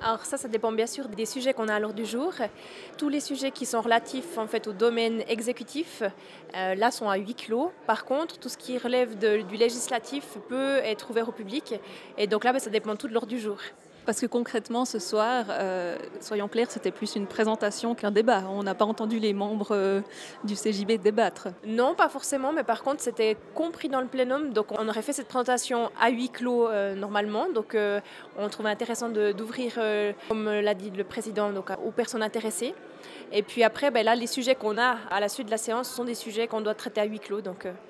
Alors ça dépend bien sûr des sujets qu'on a à l'ordre du jour. Tous les sujets qui sont relatifs en fait au domaine exécutif, là sont à huis clos. Par contre, tout ce qui relève du législatif peut être ouvert au public et donc là, ça dépend tout de l'ordre du jour. Parce que concrètement, ce soir, soyons clairs, c'était plus une présentation qu'un débat. On n'a pas entendu les membres, du CJB débattre. Non, pas forcément, mais par contre, c'était compris dans le plénum. Donc, on aurait fait cette présentation à huis clos normalement. Donc, on trouvait intéressant d'ouvrir, comme l'a dit le président, donc, aux personnes intéressées. Et puis après, là, les sujets qu'on a à la suite de la séance sont des sujets qu'on doit traiter à huis clos. Donc,